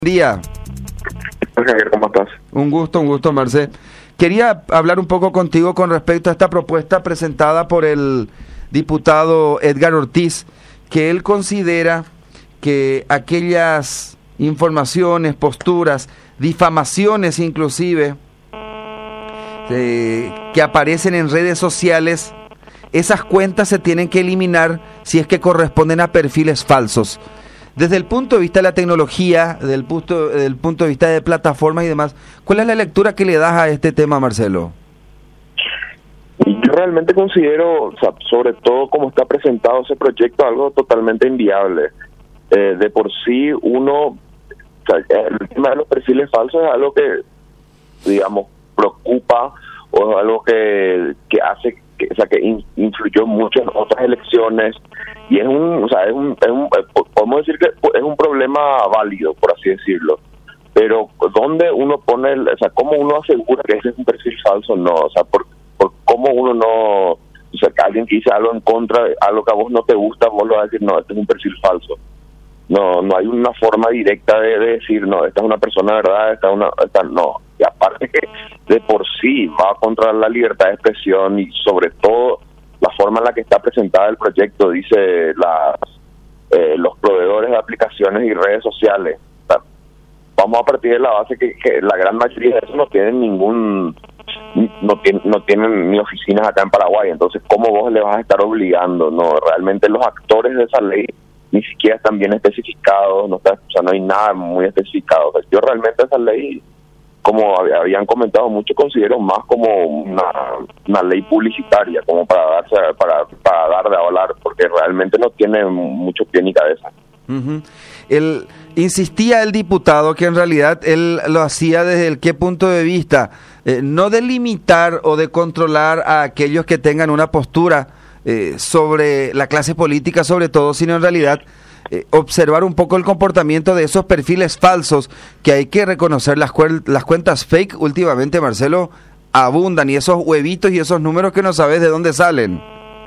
Día. Javier, ¿cómo estás? Un gusto, Marce. Quería hablar un poco contigo con respecto a esta propuesta presentada por el diputado Edgar Ortiz, que él considera que aquellas informaciones, posturas, difamaciones inclusive, que aparecen en redes sociales, esas cuentas se tienen que eliminar si es que corresponden a perfiles falsos. Desde el punto de vista de la tecnología, desde el punto de vista de plataformas y demás, ¿cuál es la lectura que le das a este tema, Marcelo? Yo realmente considero, o sea, sobre todo como está presentado ese proyecto, algo totalmente inviable. De por sí, el tema de los perfiles falsos es algo que, digamos, preocupa o es algo que hace, que influyó mucho en otras elecciones y podemos decir que es un problema válido, por así decirlo. Pero ¿dónde uno pone, cómo uno asegura que ese es un perfil falso? No, por cómo uno no, que alguien que dice algo en contra de algo que a vos no te gusta, vos lo vas a decir, no, este es un perfil falso. No hay una forma directa de decir, no, esta es una persona de verdad, no. Y aparte que de por sí va contra la libertad de expresión y sobre todo la forma en la que está presentada el proyecto, dice los proveedores de aplicaciones y redes sociales. O sea, vamos a partir de la base que la gran mayoría de eso no tienen no tienen ni oficinas acá en Paraguay. Entonces, ¿cómo vos le vas a estar obligando? No, realmente los actores de esa ley ni siquiera están bien especificados, no hay nada muy especificado. O sea, yo realmente esa ley, como habían comentado mucho, considero más como una ley publicitaria, como para dar de hablar, porque realmente no tiene mucho pie ni cabeza. Uh-huh. Insistía el diputado que en realidad él lo hacía desde el qué punto de vista, no de limitar o de controlar a aquellos que tengan una postura sobre la clase política sobre todo, sino en realidad observar un poco el comportamiento de esos perfiles falsos, que hay que reconocer las cuentas fake últimamente, Marcelo, abundan, y esos huevitos y esos números que no sabes de dónde salen.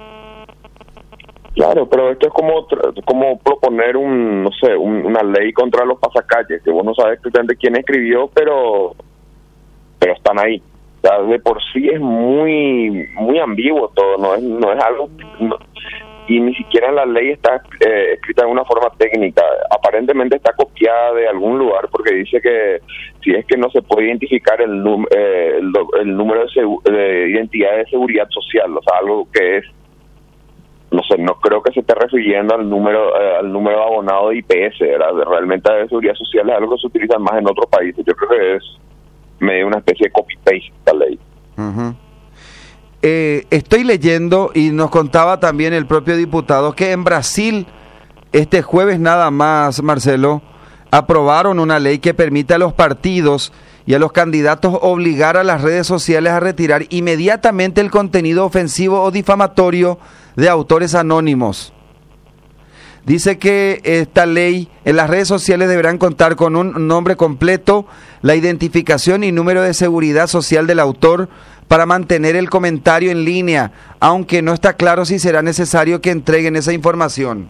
Claro, pero esto es como proponer una ley contra los pasacalles, que vos no sabes exactamente quién escribió, pero están ahí. O sea, de por sí es muy ambiguo todo, no es algo, y ni siquiera la ley está escrita de una forma técnica. Aparentemente está copiada de algún lugar, porque dice que si es que no se puede identificar el número de identidad de seguridad social, o sea, algo que es, no creo que se esté refiriendo al número de abonado de IPS, ¿verdad? Realmente de seguridad social es algo que se utiliza más en otros países. Yo creo que es medio una especie de copy-paste esta ley. Uh-huh. Estoy leyendo, y nos contaba también el propio diputado, que en Brasil, este jueves nada más, Marcelo, aprobaron una ley que permite a los partidos y a los candidatos obligar a las redes sociales a retirar inmediatamente el contenido ofensivo o difamatorio de autores anónimos. Dice que esta ley en las redes sociales deberán contar con un nombre completo, la identificación y número de seguridad social del autor para mantener el comentario en línea, aunque no está claro si será necesario que entreguen esa información.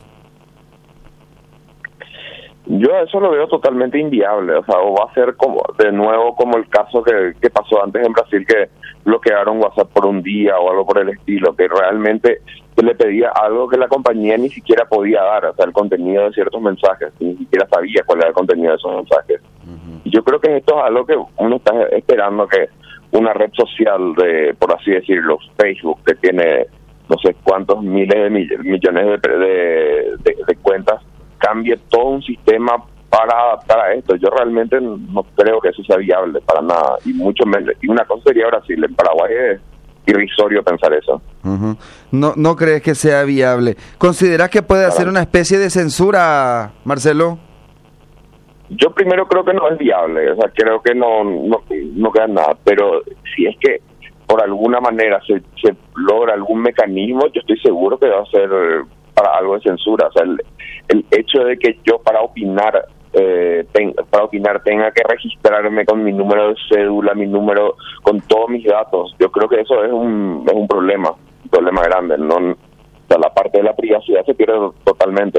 Yo eso lo veo totalmente inviable, o sea, o va a ser de nuevo como el caso que pasó antes en Brasil, que bloquearon WhatsApp por un día o algo por el estilo, que realmente se le pedía algo que la compañía ni siquiera podía dar, o sea, el contenido de ciertos mensajes, ni siquiera sabía cuál era el contenido de esos mensajes. Uh-huh. Y yo creo que esto es algo que uno está esperando, que una red social por así decirlo, Facebook, que tiene no sé cuántos miles de millones de cuentas, cambie todo un sistema para adaptar a esto. Yo realmente no creo que eso sea viable para nada, y mucho menos. Y una cosa sería Brasil, en Paraguay es irrisorio pensar eso. Uh-huh. ¿No crees que sea viable? ¿Consideras que puede hacer una especie de censura, Marcelo? Yo primero creo que no es viable, o sea, creo que no queda nada, pero si es que por alguna manera se logra algún mecanismo, yo estoy seguro que va a ser para algo de censura. O sea, el hecho de que yo para opinar tenga que registrarme con mi número de cédula, mi número, con todos mis datos, yo creo que eso es un problema grande. O sea, la parte de la privacidad se pierde totalmente.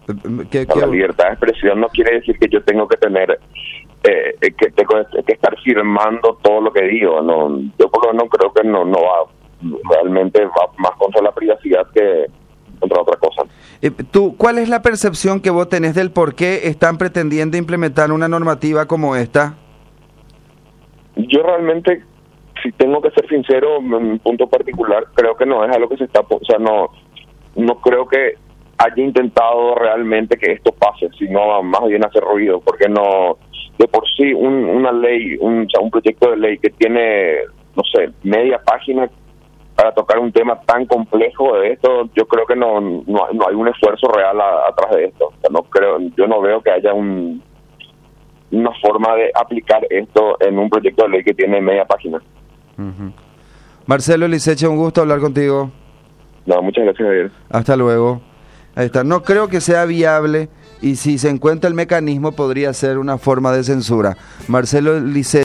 La libertad de expresión no quiere decir que yo tengo que tener que estar firmando todo lo que digo. No, yo por lo menos creo que no va, realmente va más contra la privacidad que contra otra cosa. ¿Cuál es la percepción que vos tenés del por qué están pretendiendo implementar una normativa como esta? Yo realmente, si tengo que ser sincero, en un punto particular, creo que no es algo que se está, o sea, no creo que haya intentado realmente que esto pase, sino más bien hacer ruido, porque no, de por sí una ley, un proyecto de ley que tiene, no sé, media página para tocar un tema tan complejo de esto, yo creo que no hay un esfuerzo real atrás de esto. O sea, yo no veo que haya una forma de aplicar esto en un proyecto de ley que tiene media página. Uh-huh. Marcelo Liceche, un gusto hablar contigo. No, muchas gracias, Javier. Hasta luego. Ahí está. No creo que sea viable y si se encuentra el mecanismo podría ser una forma de censura. Marcelo Liceche.